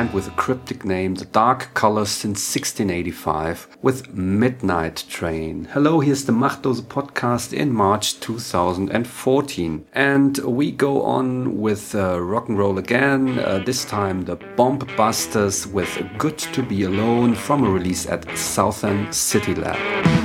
band with a cryptic name, The Dark Colors, since 1685 with Midnight Train. Hello, here's the Machtdose podcast in March 2014. And we go on with rock and roll again, this time the Bomb Busters with Good to Be Alone from a release at Southern City Lab.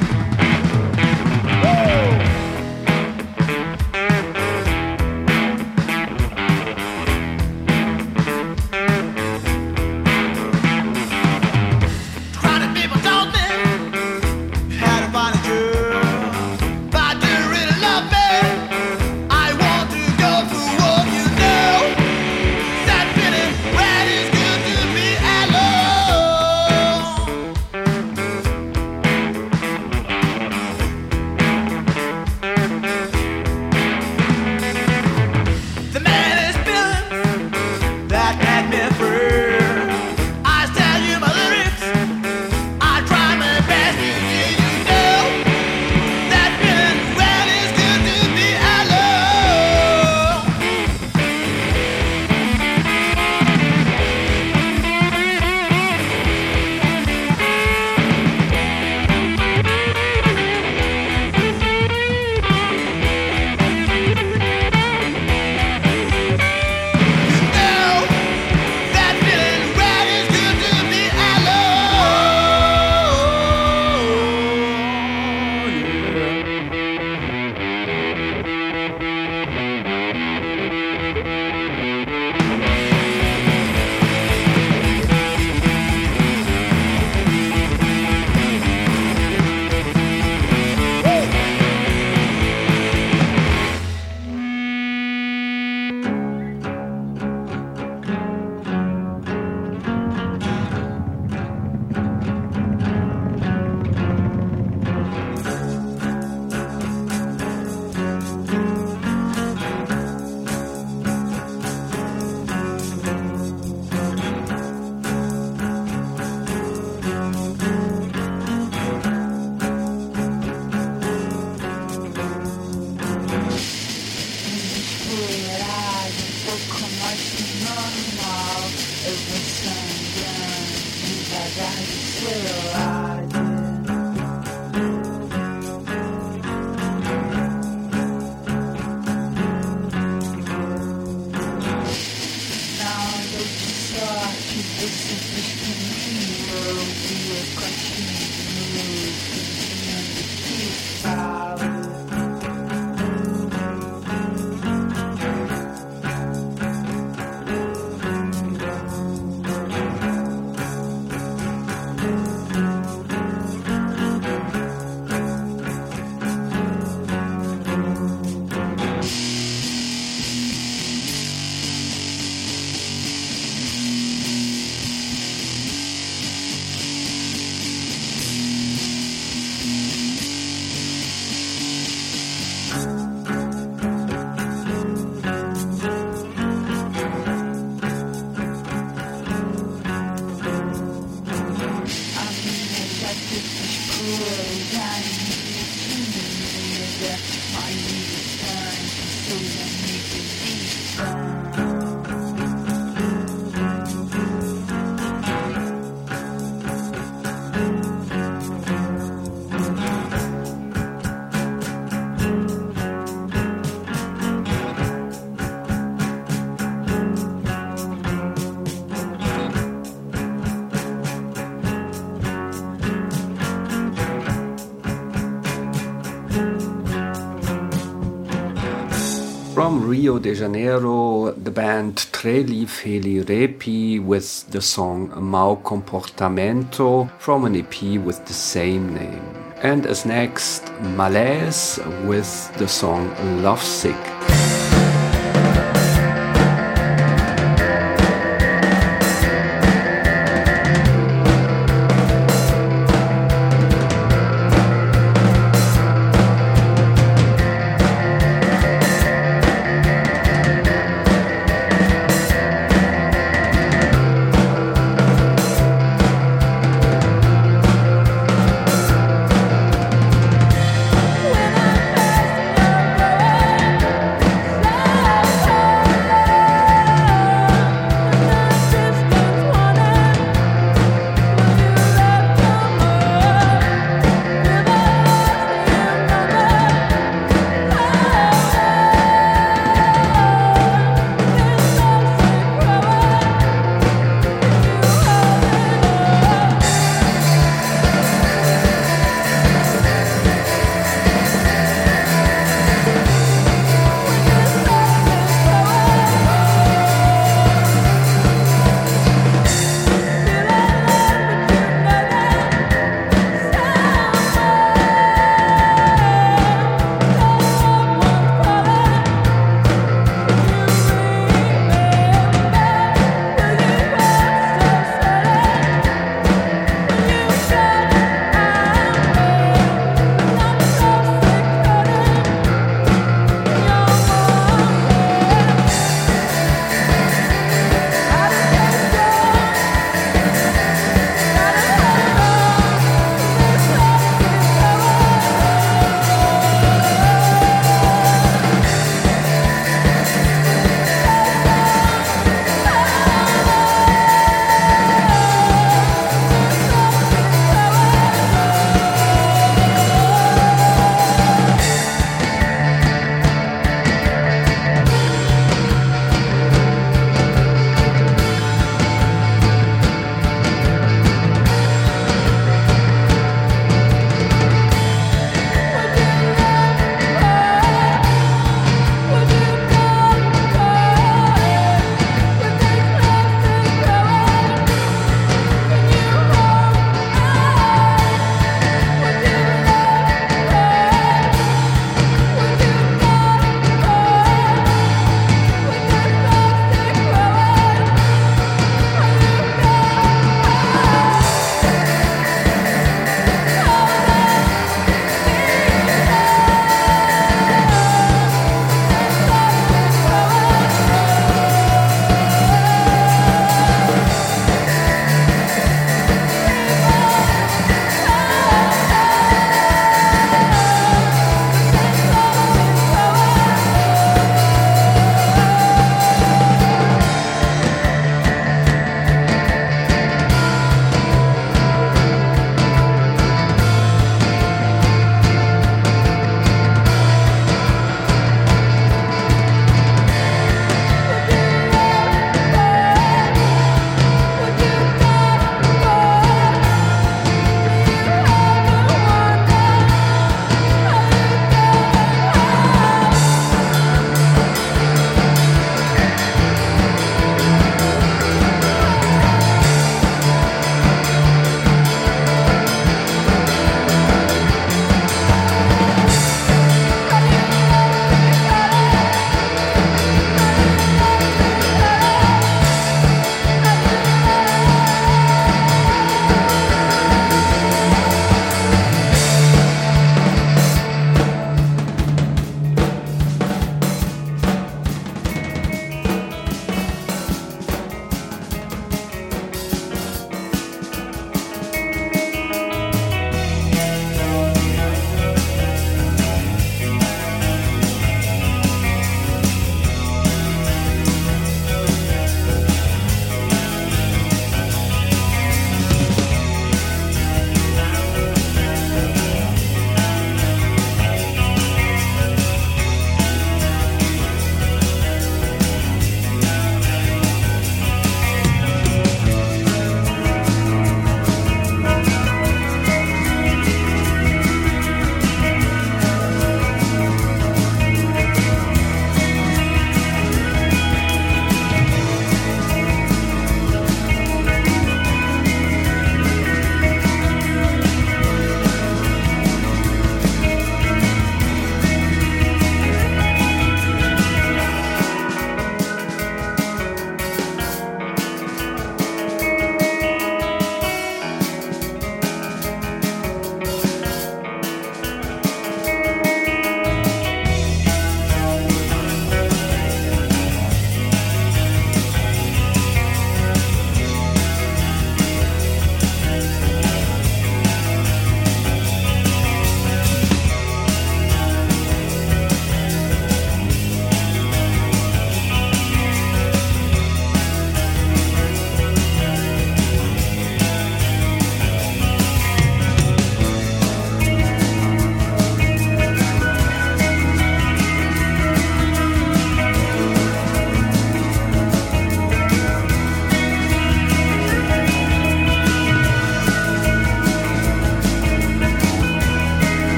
From Rio de Janeiro, the band Treli Feli Repi with the song Mau Comportamento from an EP with the same name. And as next, Malaise with the song Lovesick.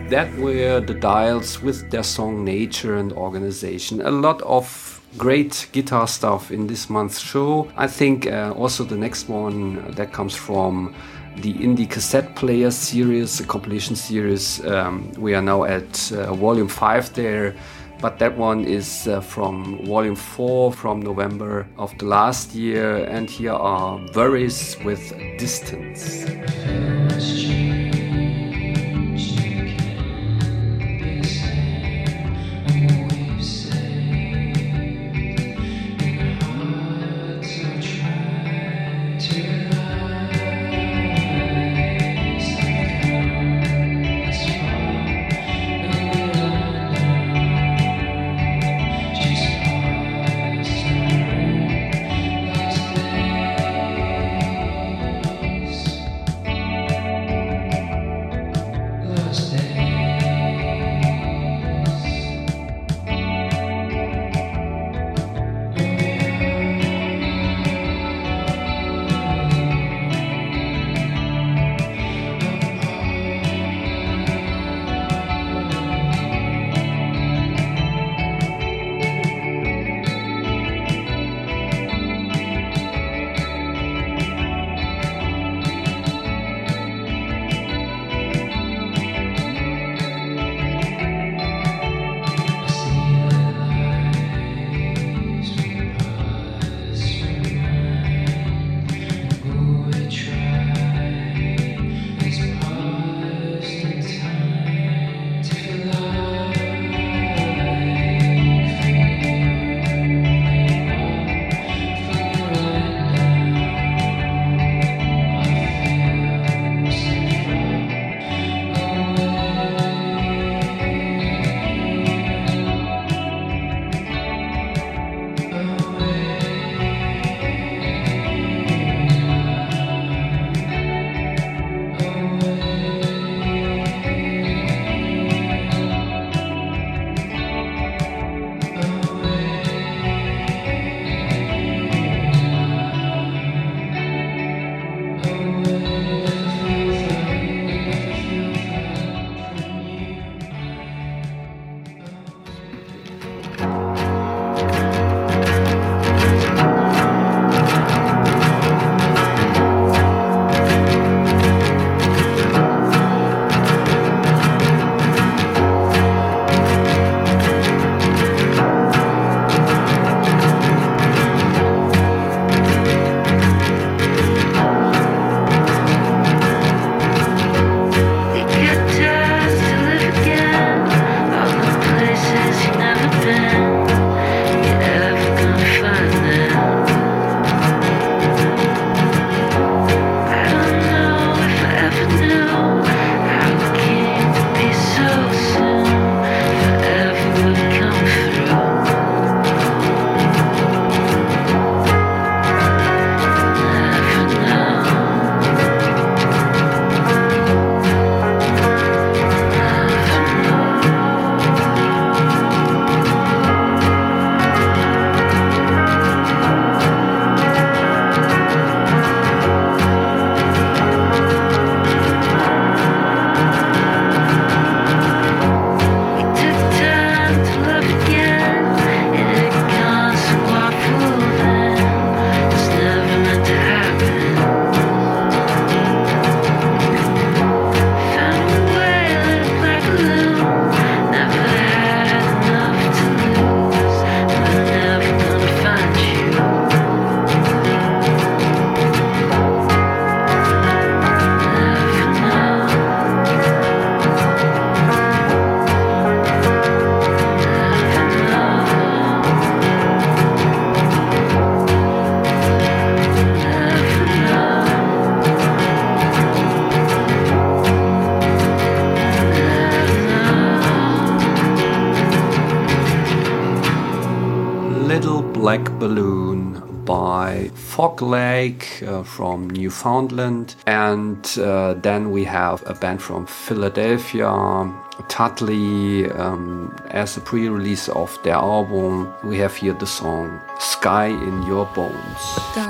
That were the Dials with their song Nature and Organization. A lot of great guitar stuff in this month's show. I think also the next one that comes from the Indie Cassette Player series, the compilation series. We are now at volume 5 there, but that one is from volume 4 from November of the last year. And here are Worries with Distance. Black Balloon by Fog Lake from Newfoundland. And then we have a band from Philadelphia, Tutley, as a pre-release of their album. We have here the song Sky in Your Bones. Go.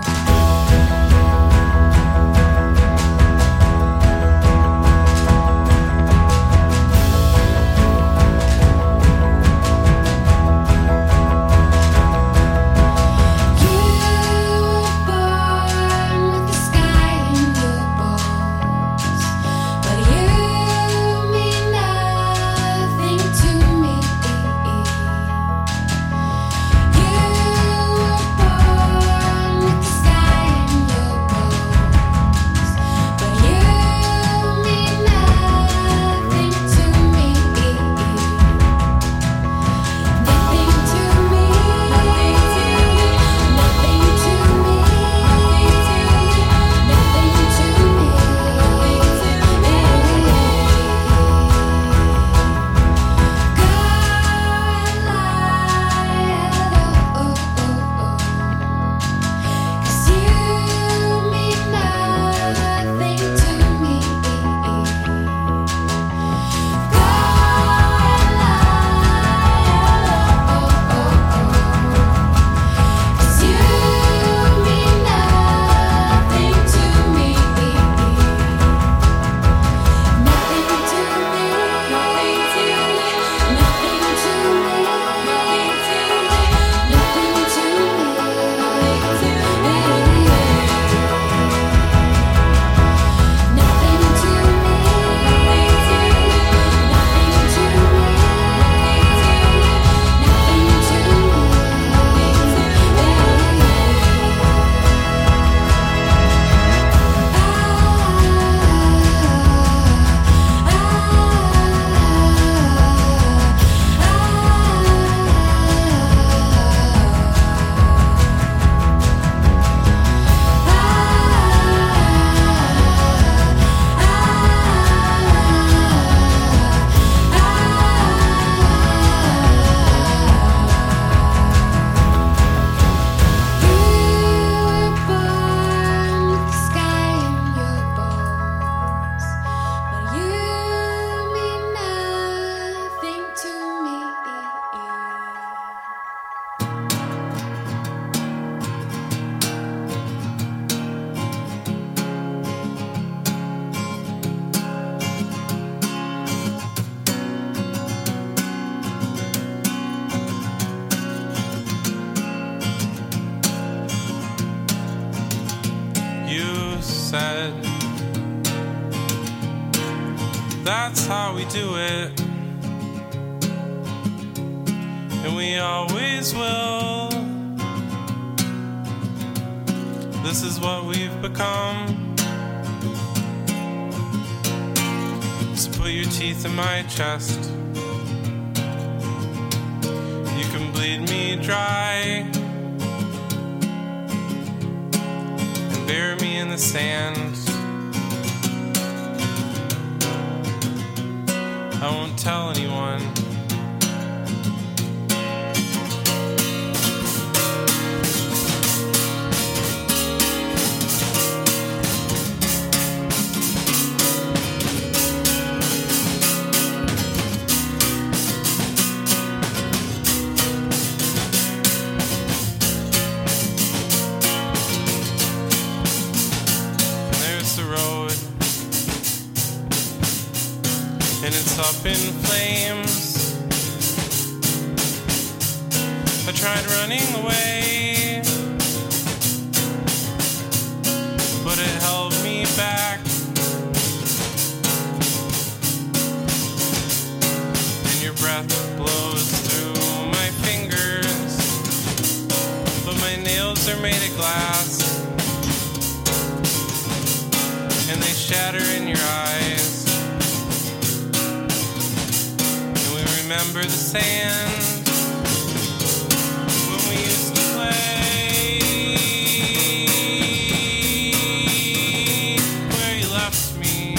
that's how we do it. And we always will. This is what we've become. So put your teeth in my chest. You can bleed me dry and bury me in the sand. I won't tell anyone. And it's up in flames. I tried running away, but it held me back. And your breath blows through my fingers, but my nails are made of glass, and they shatter in your eyes. Remember the sand when we used to play, where you left me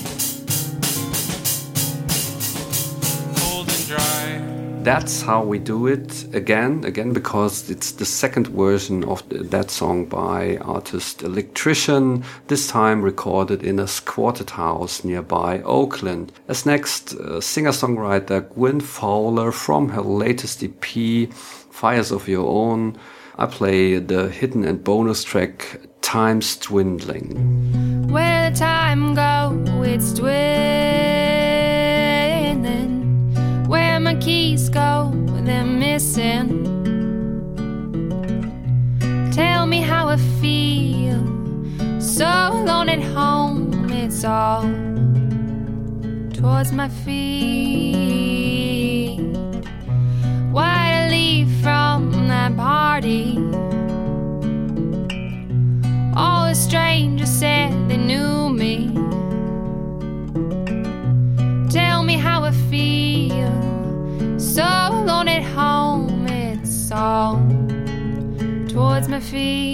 cold and dry. That's How We Do It, again, because it's the second version of that song by artist Electrician, this time recorded in a squatted house nearby Oakland. As next, singer-songwriter Gwen Fowler from her latest EP, Fires of Your Own. I play the hidden and bonus track, Time's Dwindling. Where the time go, it's dwindling. Where my keys go, they're missing. Tell me how I feel, so alone at home. It's all towards my feet. Why'd I leave from that party? All the strangers said they knew me. Tell me how I feel, so alone at home. It's all towards my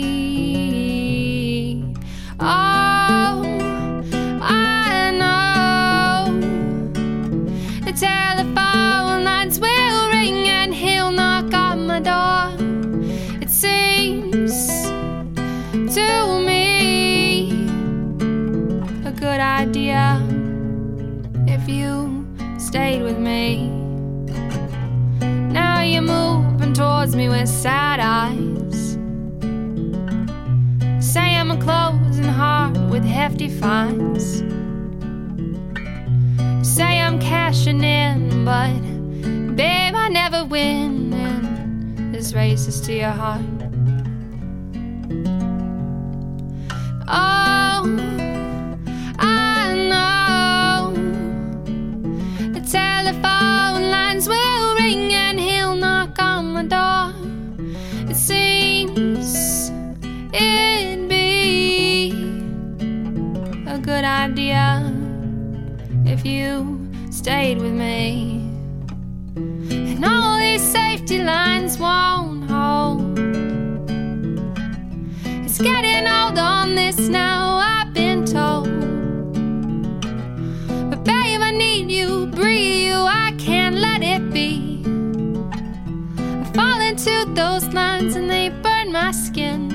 feet. Oh, I know the telephone lines will ring and he'll knock on my door. It seems to me a good idea if you stayed with me. Now you're moving towards me with sad eyes. Say I'm a closing heart with hefty fines. Say I'm cashing in, but babe, I never win, and this race is to your heart. Oh, I know the telephone lines will ring and he'll knock on my door. It seems it'd be a good idea if you stayed with me. And all these safety lines won't hold. It's getting old on this now, I've been told. But babe, I need you, breathe you, I can't let it be. I fall into those lines and they burn my skin.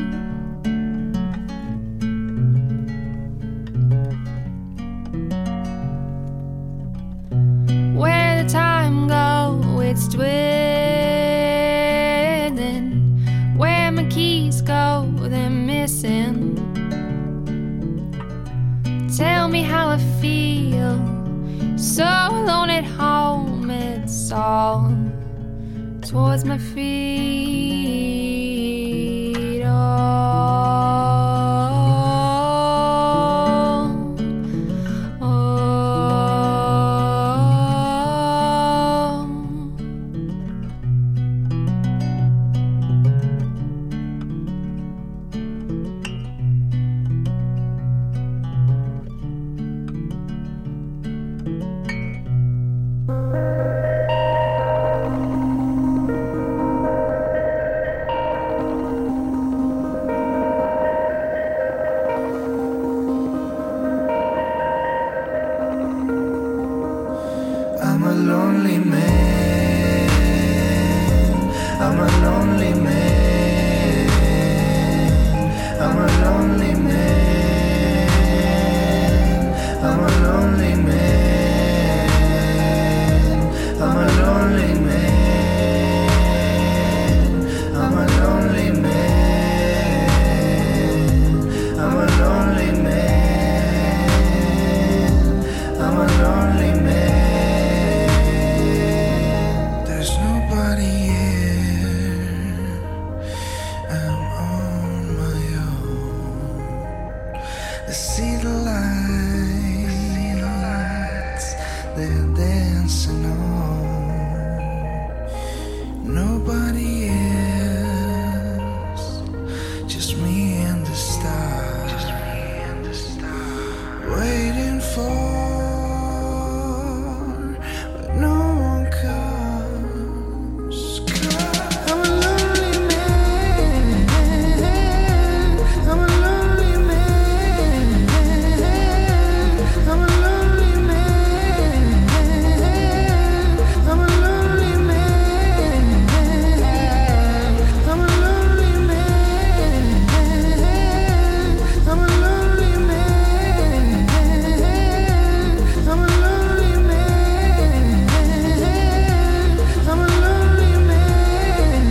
Where the time go, it's dwindling. Where my keys go, they're missing. Tell me how I feel, so alone at home. It's all towards my feet. Oh, oh. I'm a lonely man. I'm a lonely man. I'm a lonely man. I'm a lonely man. I'm a lonely man. I'm a lonely man. I'm a lonely man. I'm a lonely man. There's nobody here. I'm on my own. I see the lights, they're dancing on. Nobody else, just me and the stars. Waiting for, but no one comes. I'm a lonely man. I'm a lonely man. I'm a lonely man. I'm a lonely man. I'm a lonely man. I'm a lonely man. I'm a lonely man. I'm a lonely man.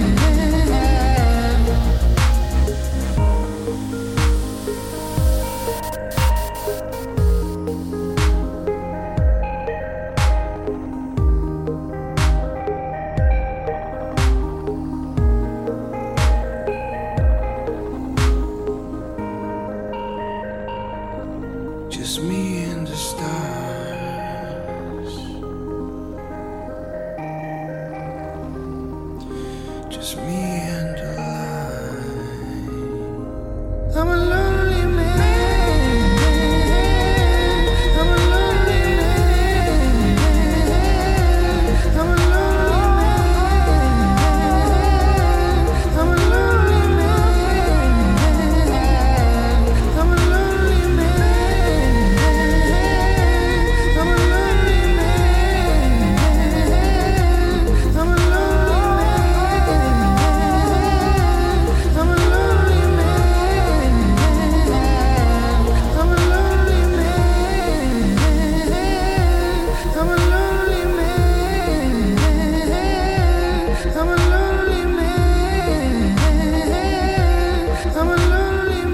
Just me and the stars. Just me and the light. I'm a lonely man. I'm a lonely man. I'm a lonely man. I'm a lonely man. I'm a lonely man. I'm a lonely man. I'm a lonely man. I'm a lonely man. I'm a lonely man. I'm a lonely man. I'm a lonely man. I'm a lonely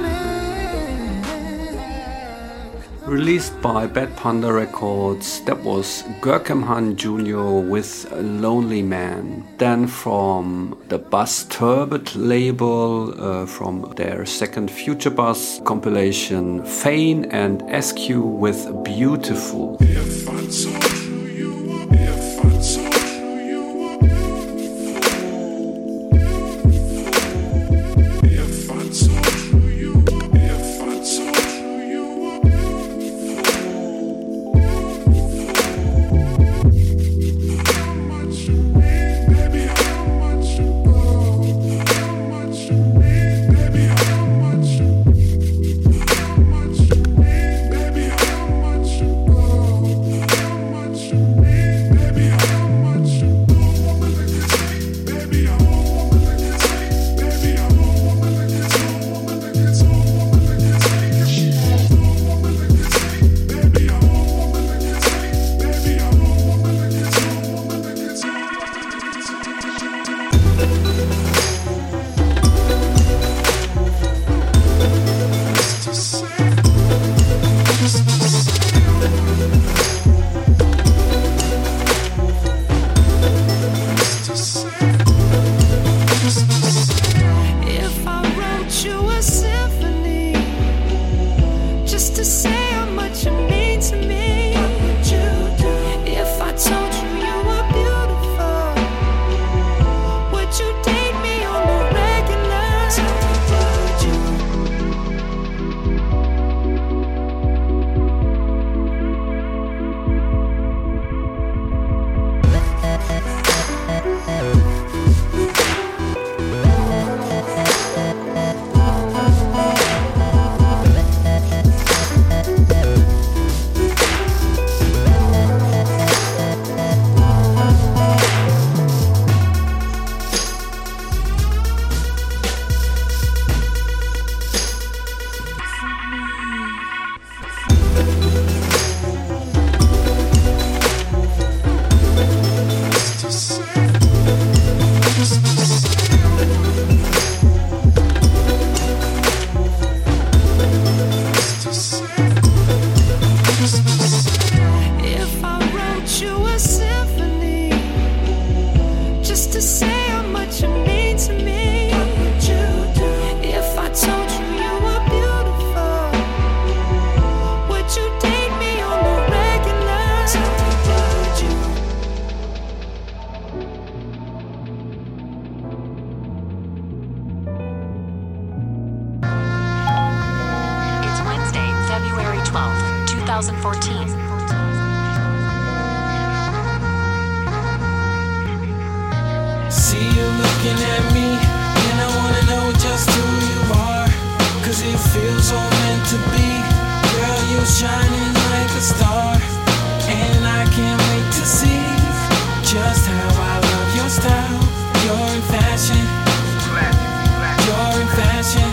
man. Released by Bad Panda Records, that was Görkem Han Jr. with Lonely Man. Then from the Buzz Turbot label, from their second Future Buzz compilation, Fane and SQ with Beautiful. If I told you were, if I told you were beautiful, if I told you were, if I told you were beautiful, how much you mean, baby, how much you go, how much you mean, baby, how much you mean, baby, how much you go, how much 2014. See you looking at me, and I wanna know just who you are. Cause it feels so meant to be. Girl, you're shining like a star, and I can't wait to see just how I love your style. You're in fashion. You're in fashion.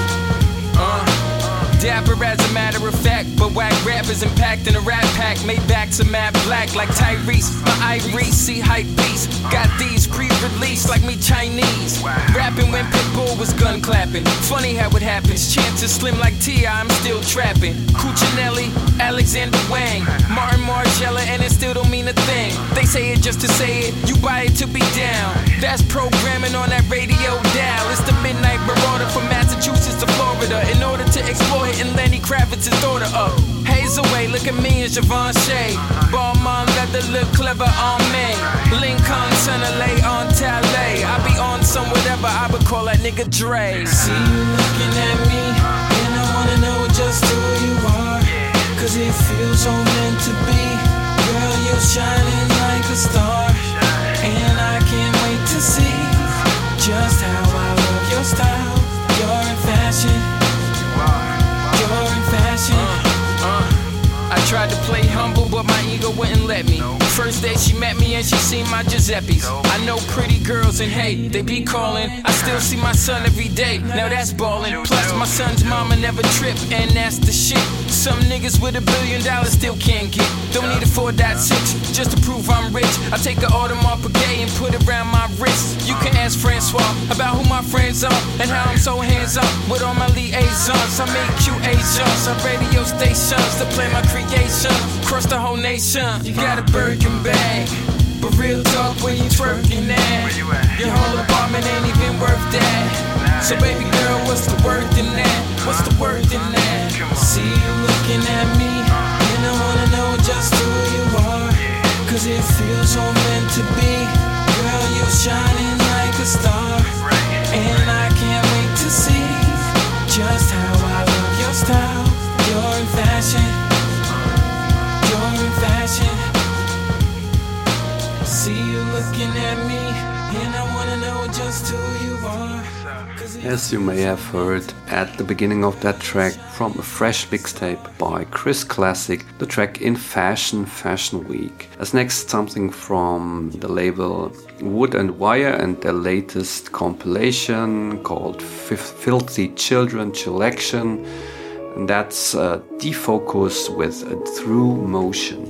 Dapper as a matter of fact, but whack rappers impacting a rap pack. Made back to matte black like Tyrese. My Iris, see hype beast. Got these pre-released like me Chinese. Rapping when Pitbull was gun clapping. Funny how it happens. Chances slim like T.I., I'm still trapping. Cuccinelli, Alexander Wang, Martin Margiela, and it still don't mean a thing. They say it just to say it, you buy it to be down. That's programming on that radio dial. It's the Midnight Marauder from Massachusetts to Florida. In order to explore it, and Lenny Kravitz's daughter up. Haze away, look at me and Javon Shea. Balmain leather look clever on me. Lincoln Lay on Talley. I be on some whatever, I would call that nigga Dre. See you looking at me, and I wanna know just who you are. Cause it feels so meant to be. Girl, you're shining like a star, and I can't wait to see just how I love your style. You're in fashion. You're in fashion. I tried to play humble, but my ego wouldn't let me. First day she met me and she seen my Giuseppe's. I know pretty girls and hey, they be calling. I still see my son every day, now that's ballin'. Plus my son's mama never trip, and that's the shit. Some niggas with $1 billion still can't get. Don't need a 4.6 just to prove I'm rich. I take an Audemars Piguet and put it around my wrist. You can ask Francois about who my friends are and how I'm so hands-on with all my liaisons. I make QAs on radio stations to play my creation across the whole nation. You got a Birkin bag, but real talk, where you twerking at? Your whole apartment ain't even worth that. So baby girl, what's the worth in that? What's the worth in that? See you looking at me, and I wanna know just who you are. Cause it feels so meant to be. Girl, you're shining like a star, and I can't wait to see just how I love your style. You're in fashion. You're in fashion. See you looking at me, and I wanna know just who you are. As you may have heard at the beginning of that track from a fresh mixtape by Chris Classic, the track In Fashion, Fashion Week. As next, something from the label Wood and Wire and their latest compilation called Filthy Children Chillaction, and that's Defocus with Through Motion.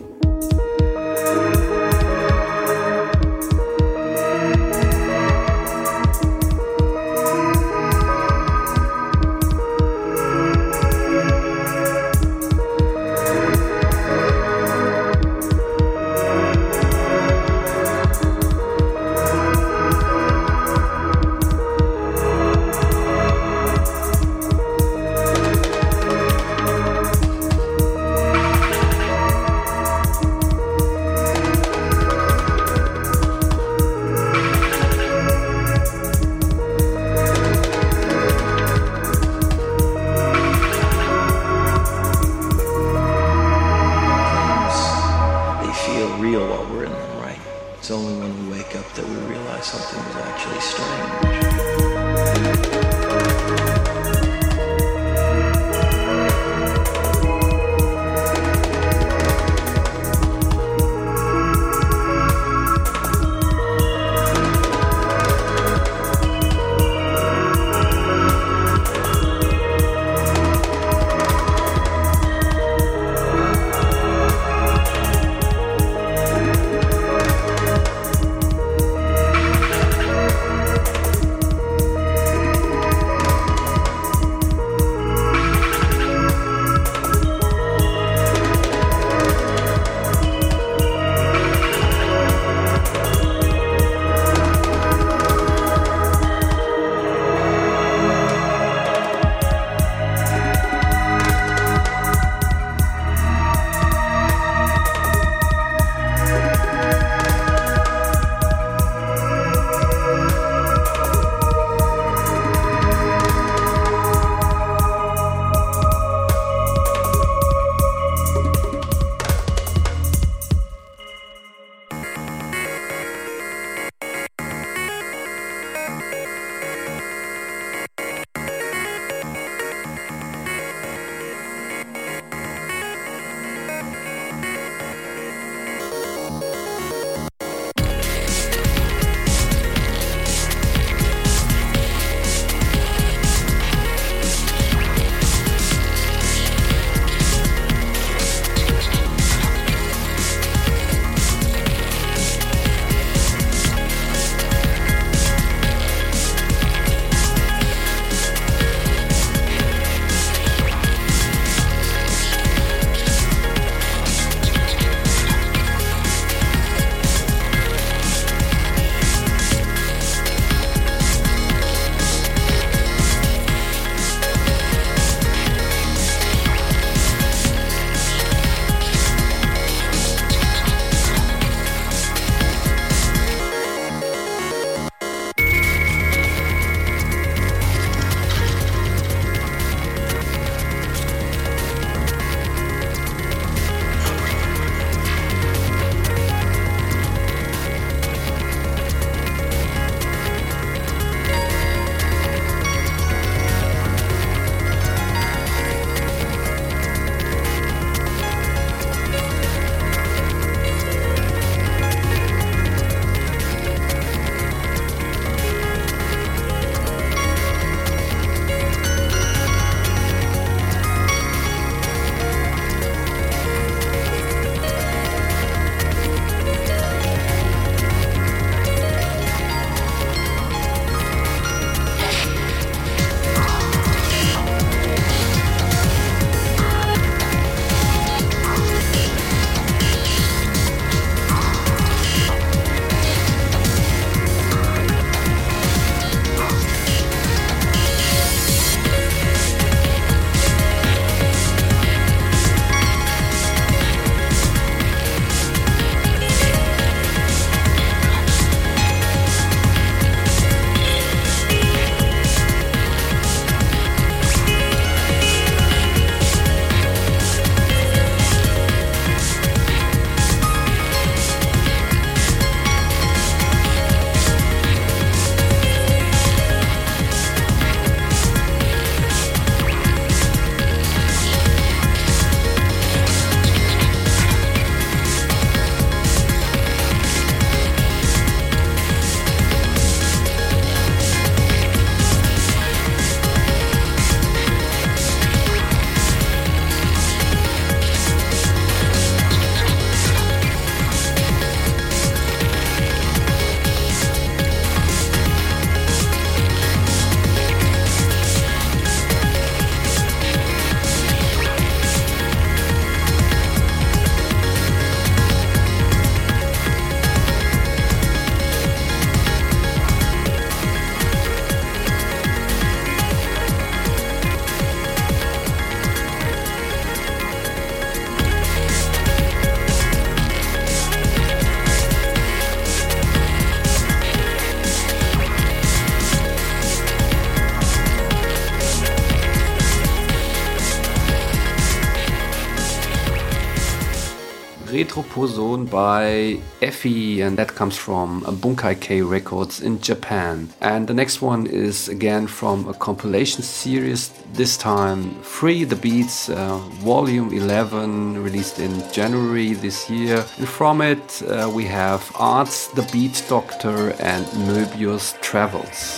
Electroposon by Effie, and that comes from Bunkai K Records in Japan. And the next one is again from a compilation series, this time Free the Beats, volume 11, released in January this year. And from it we have Arts, the Beat Doctor and Möbius Travels.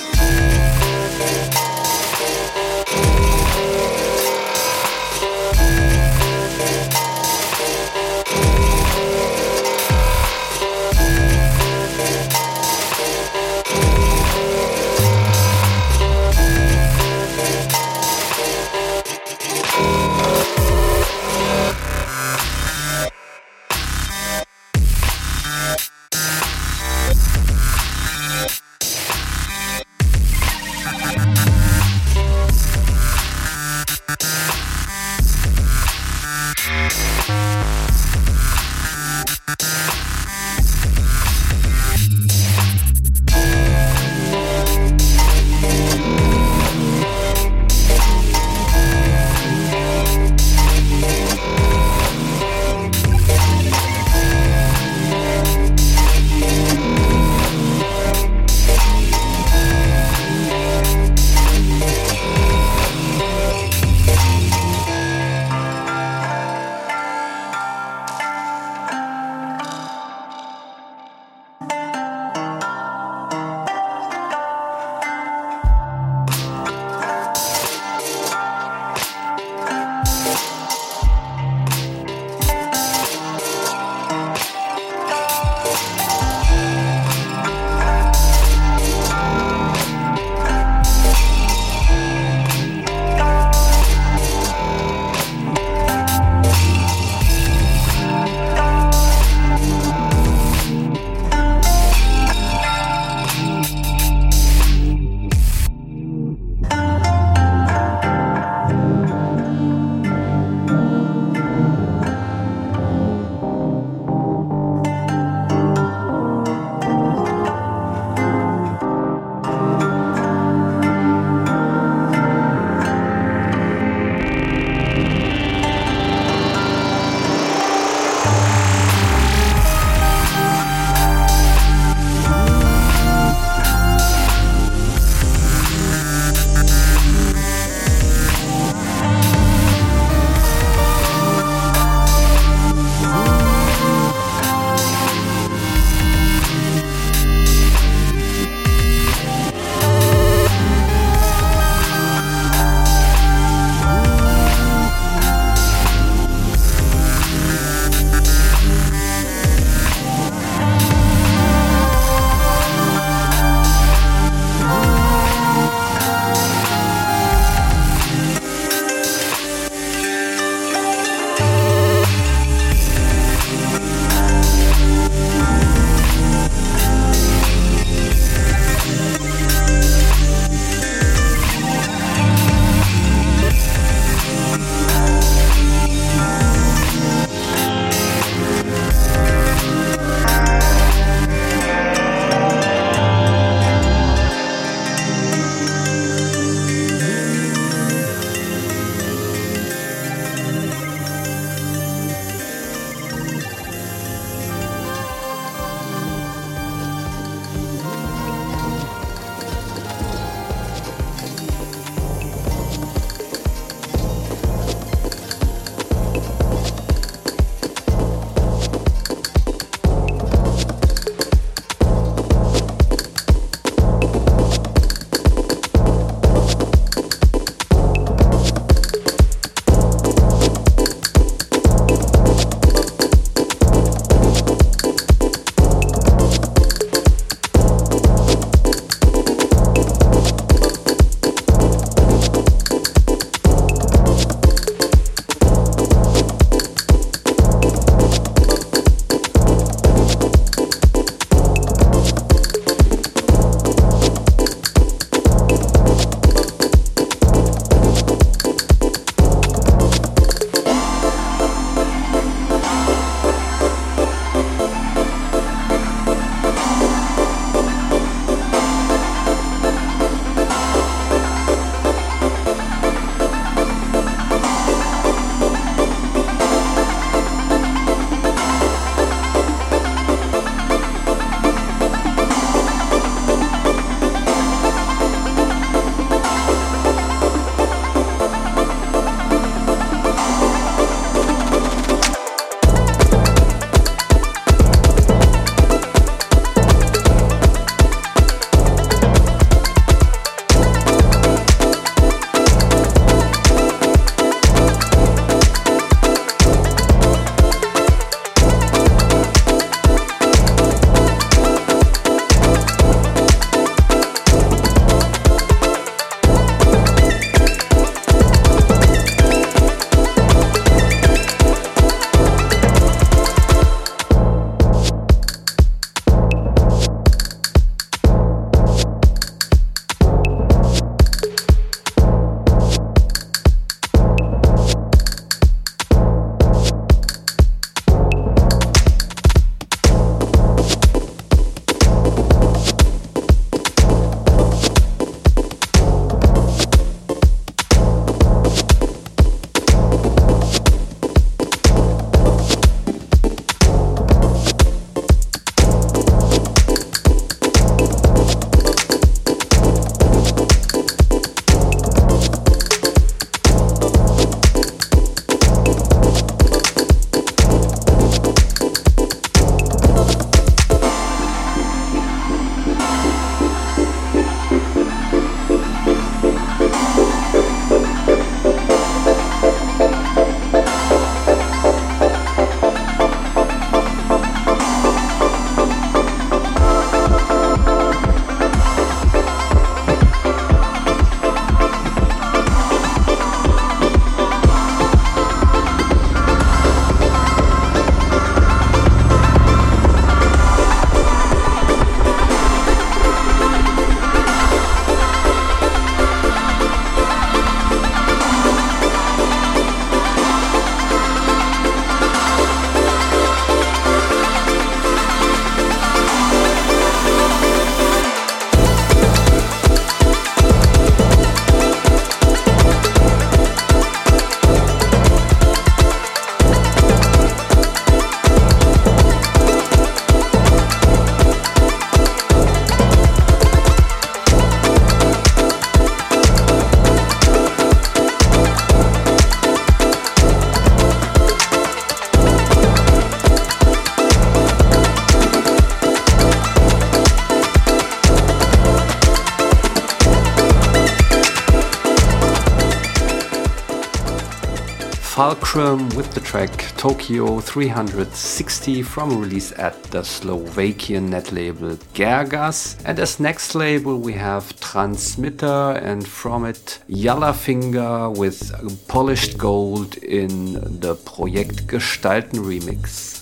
Fulcrum with the track Tokyo 360 from a release at the Slovakian net label Gergas. And as next label we have Transmitter, and from it Yalla Finger with Polished Gold in the Projekt Gestalten remix.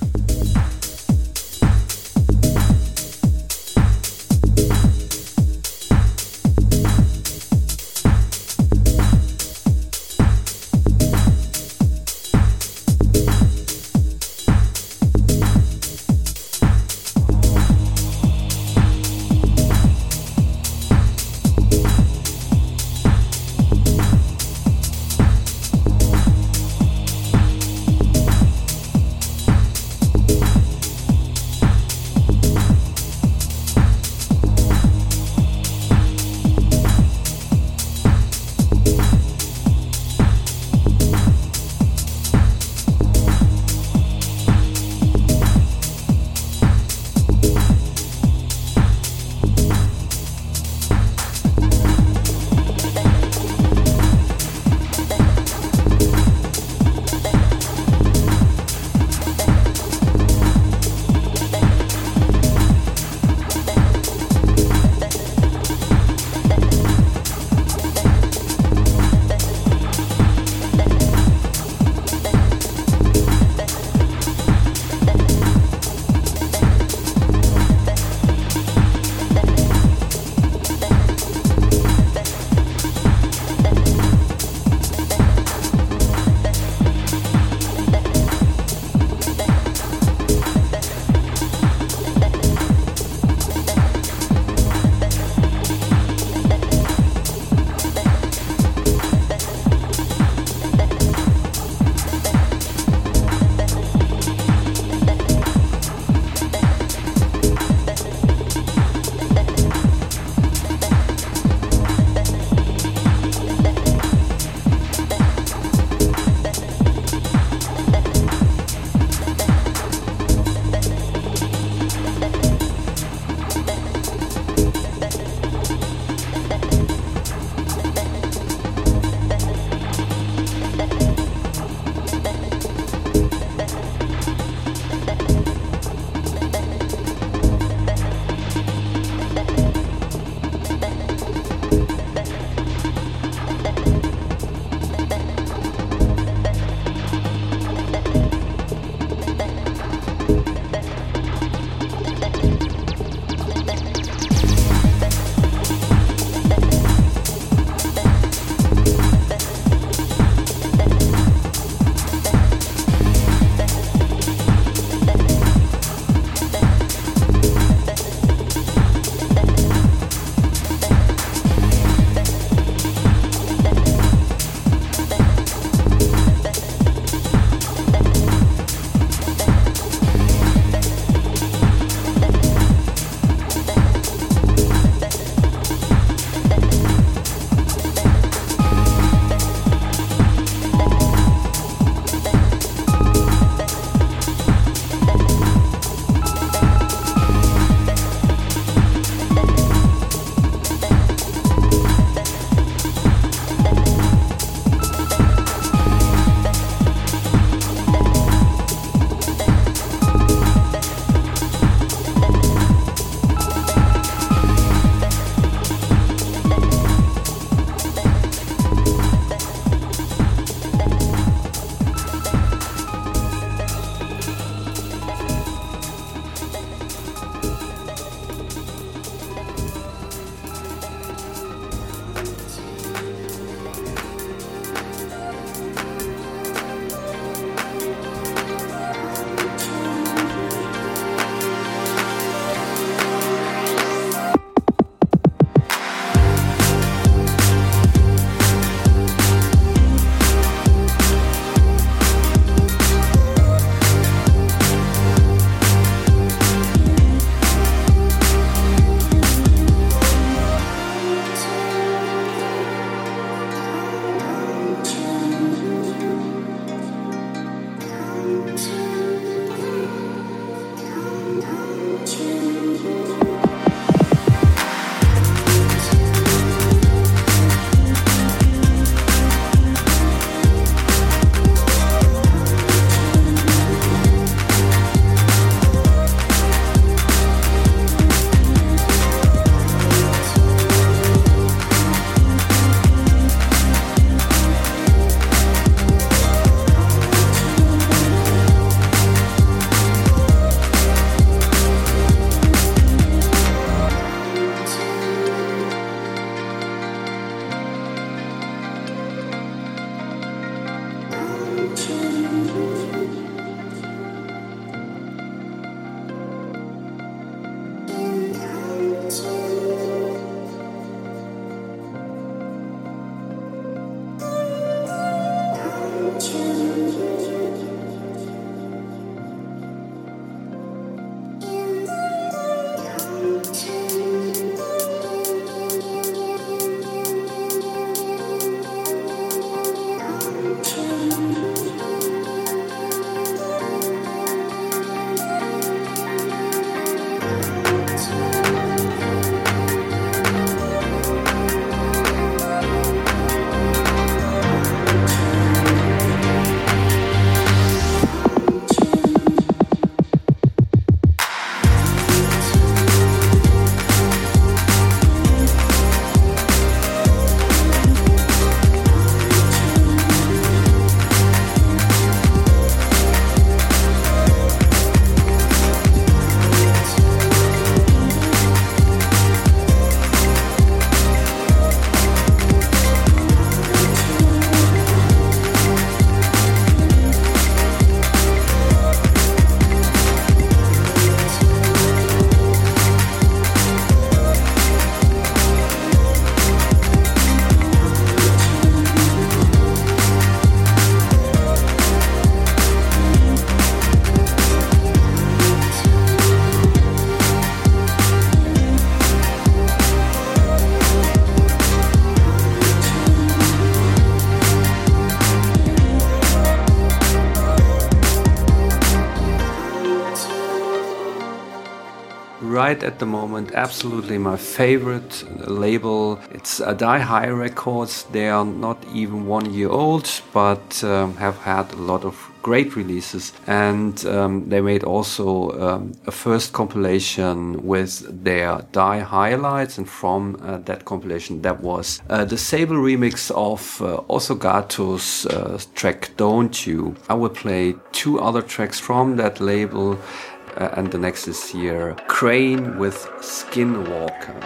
right at the moment absolutely my favorite label. It's Die High Records. They are not even 1 year old, but have had a lot of great releases, and they made also a first compilation with their Die highlights, and from that compilation that was the Sable remix of Osogato's track Don't You. I will play 2 other tracks from that label, and the next is here Crane with Skinwalker.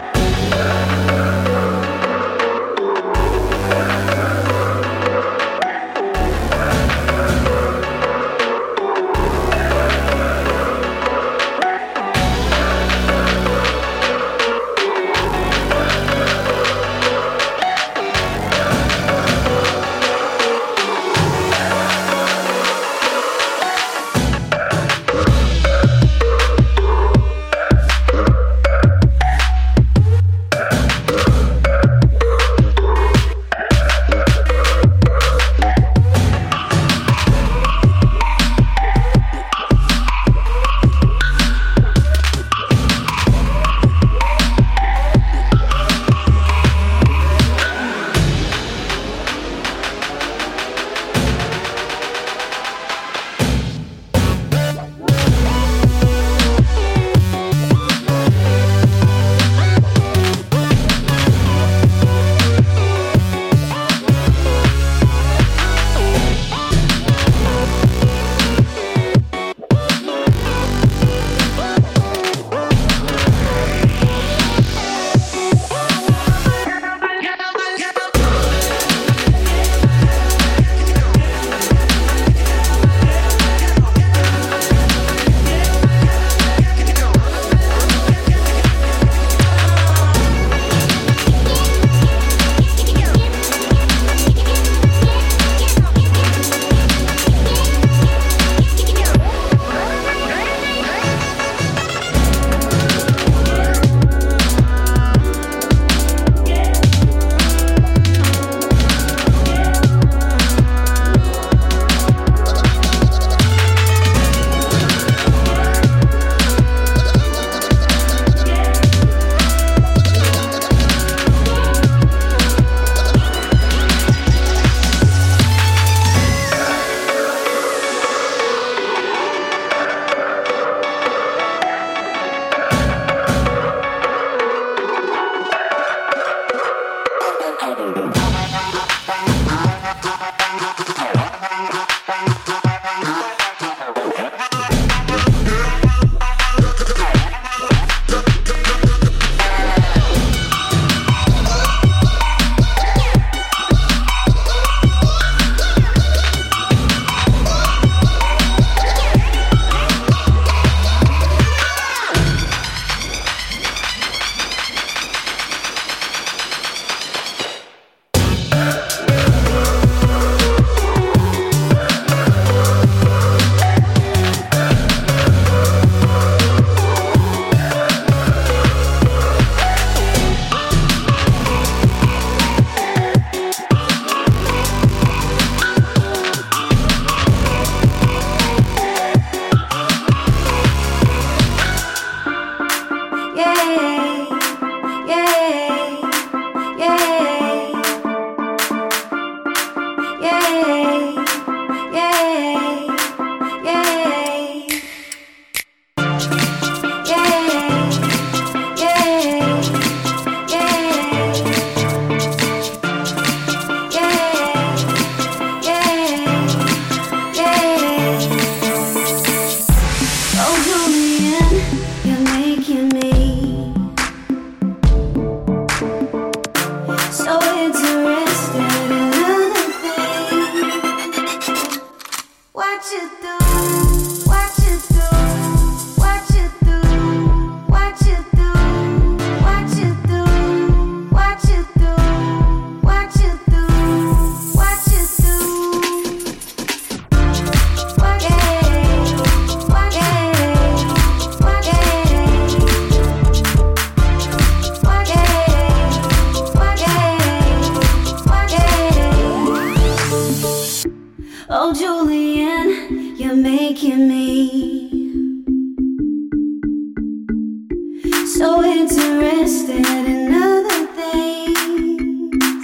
so interested in other things.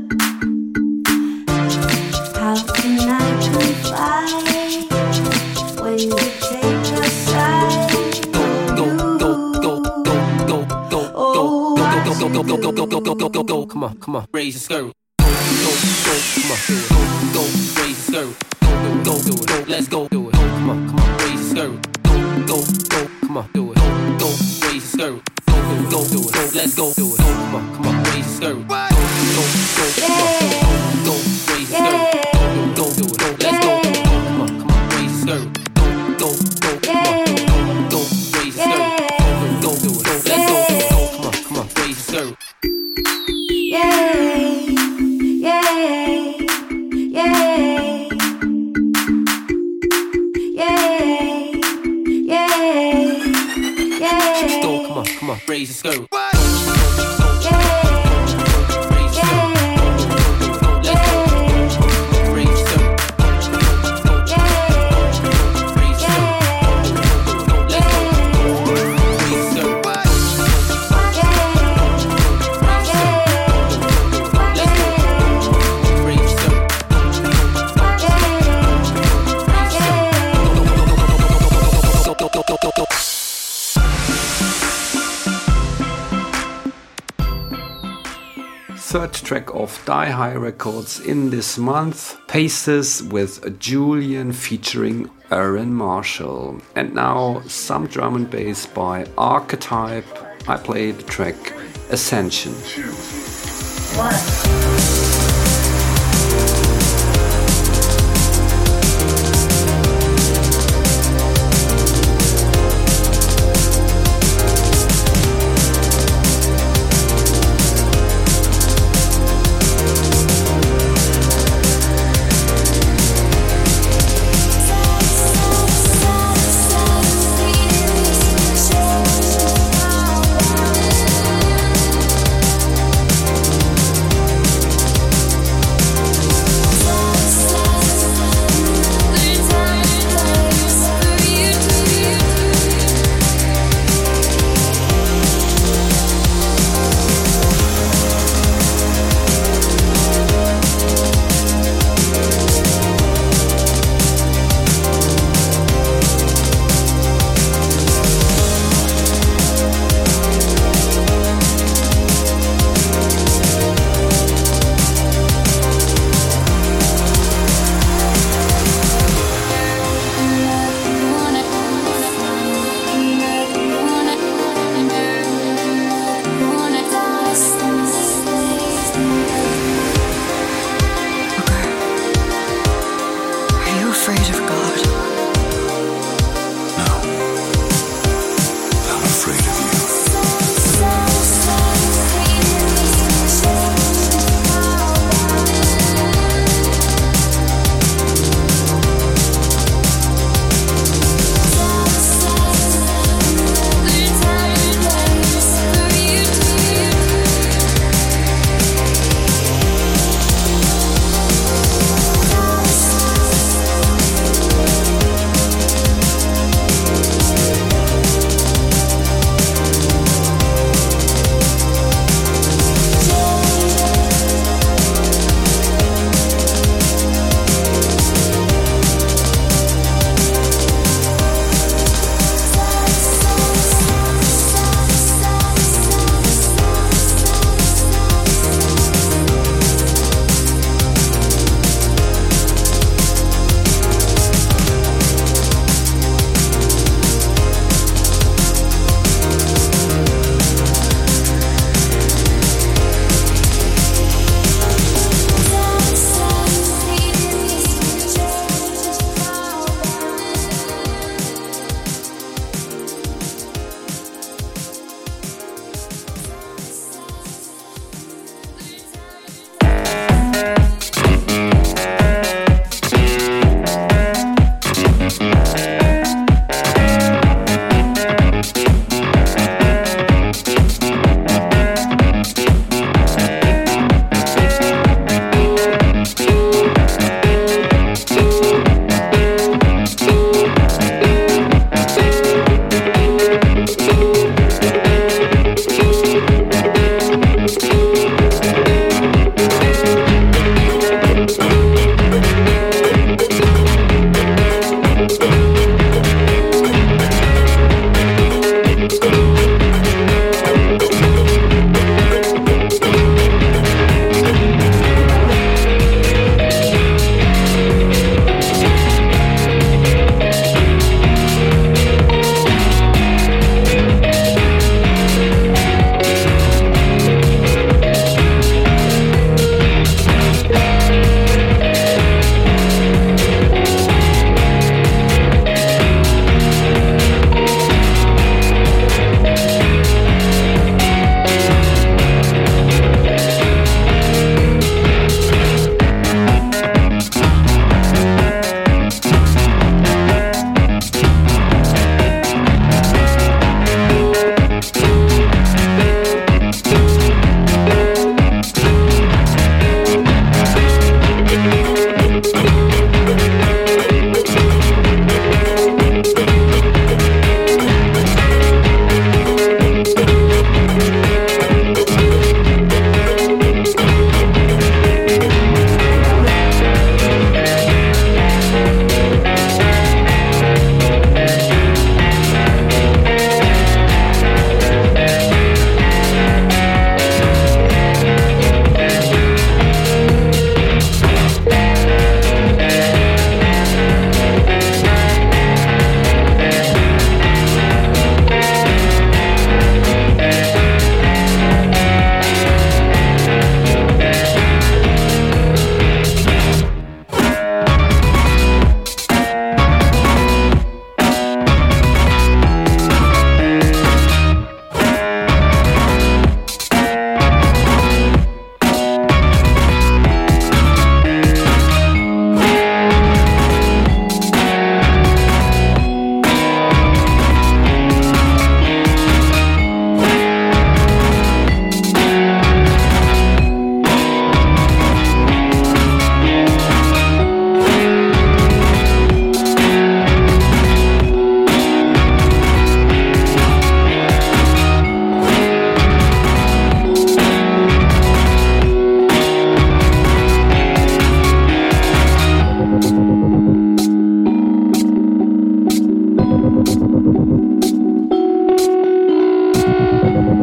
How can I confide when you take a side? Go, come on, raise your skirt. Go, come on, go, raise your skirt. Go, let's go, do it. Come on, raise your skirt. Go, come on, do it. Go, raise your skirt. Go, let's go, do it. Come on, raise your skirt. Go, raise your skirt. Go, let's go. Come on, raise your skirt. Go, raise your skirt. Go, let's go. Come on, raise your skirt. Come on, raise your skirt. Third track of Die High Records in this month, Paces with Julian featuring Aaron Marshall. And now some drum and bass by Archetype. I played the track Ascension.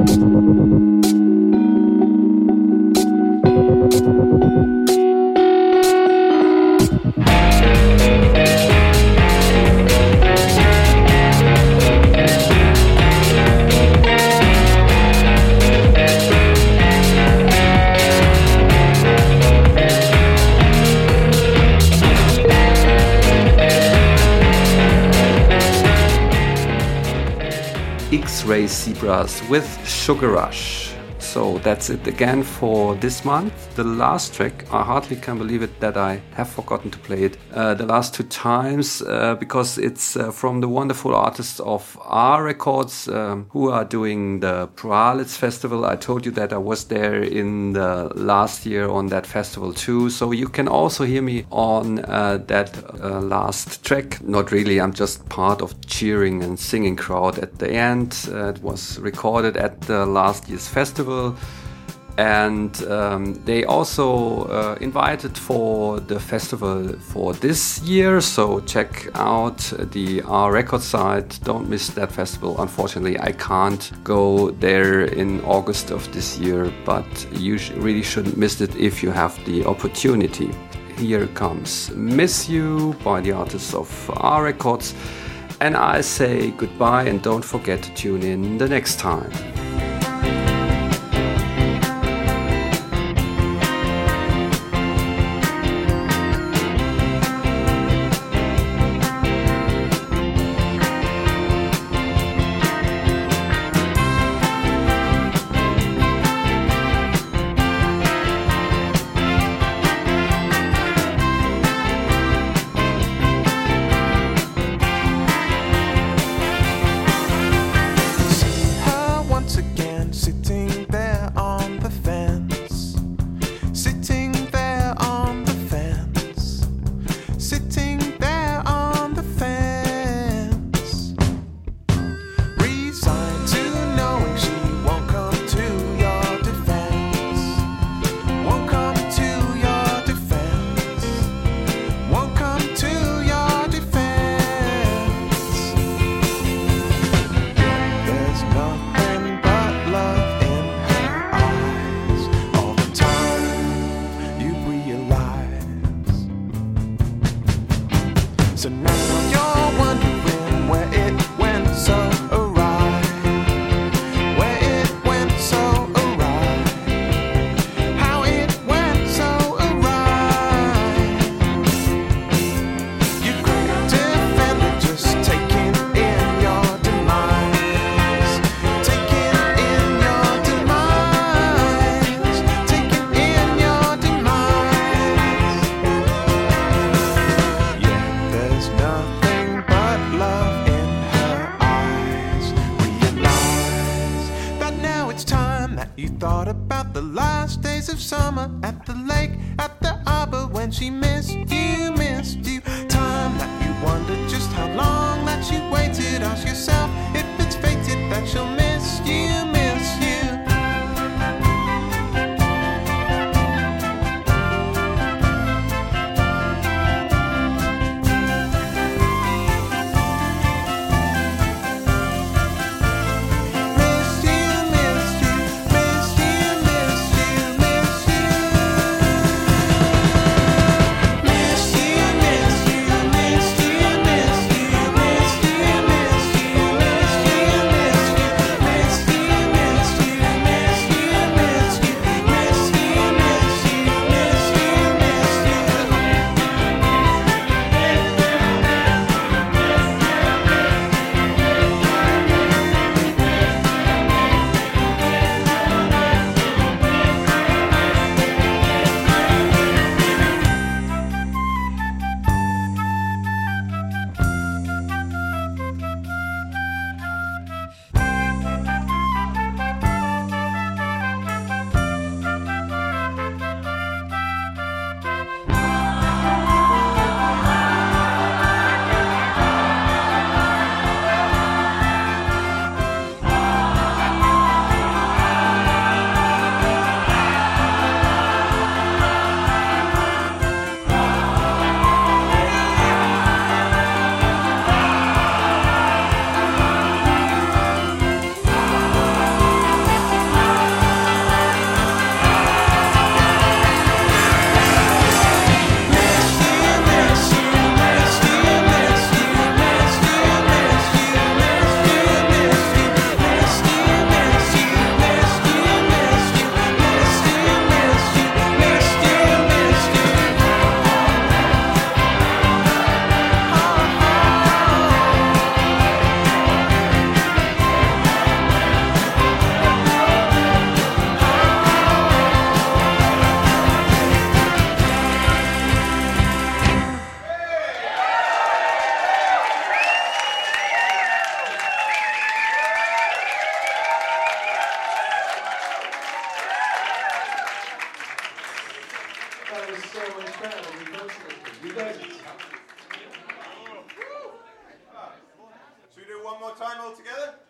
X-Ray Zebras with Sugar Rush. So that's it again for this month. The last track, I hardly can believe it that I have forgotten to play it the last two times because it's from the wonderful artists of R Records who are doing the Pralitz Festival. I told you that I was there in the last year on that festival too. So you can also hear me on that last track. Not really, I'm just part of cheering and singing crowd at the end. It was recorded at the last year's festival. And they also invited for the festival for this year, so check out the R Record site. Don't miss that festival. Unfortunately, I can't go there in August of this year, but you really shouldn't miss it if you have the opportunity. Here comes Miss You by the artists of R Records, and I say goodbye and don't forget to tune in the next time. That was so much better than you mentioned. You guys. Should we do one more time all together?